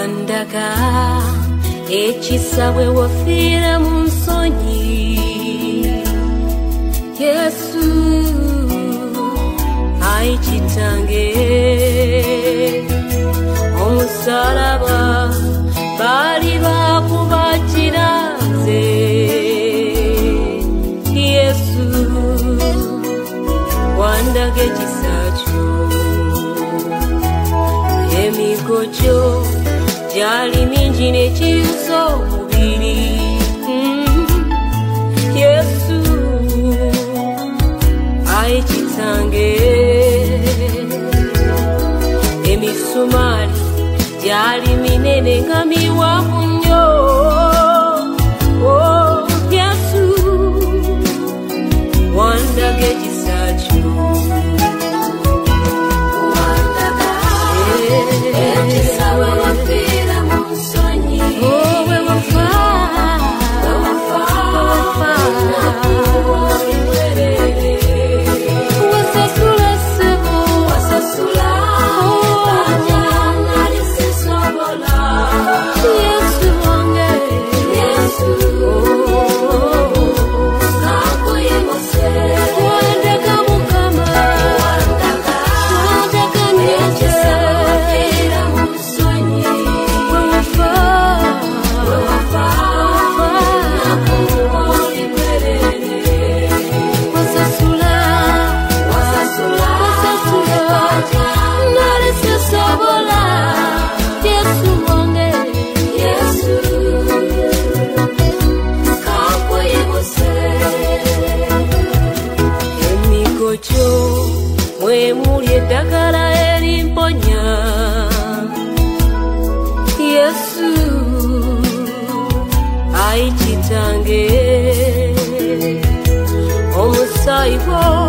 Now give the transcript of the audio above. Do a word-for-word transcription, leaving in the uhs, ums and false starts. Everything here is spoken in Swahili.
Wandaga echisawe wafira munsonyi Yesu aichitange omusaraba bali bakubakiraze Yesu wandaga echisacho emigojo Jali mingi nechiuso mubiri mm. Yesu aichitange emisumari jali minene ngamiwa kunyo oh Yesu wandage chisacho wandaga echisawe wafira munsonyi oh we wafa we wafa wasasula sebo wasasula bajana lisesobola Yesu wange Yesu kakuye mose wandaka mukama wandaka wandaka nyeche wafira munsonyi we wafa we wafa nakumuli kwerere wasasula wasasula wasasula nalisesobola Yesu wange Yesu kakuye mose emigojo mwe muli eddagala erimponya Yesu aichitange omusaibo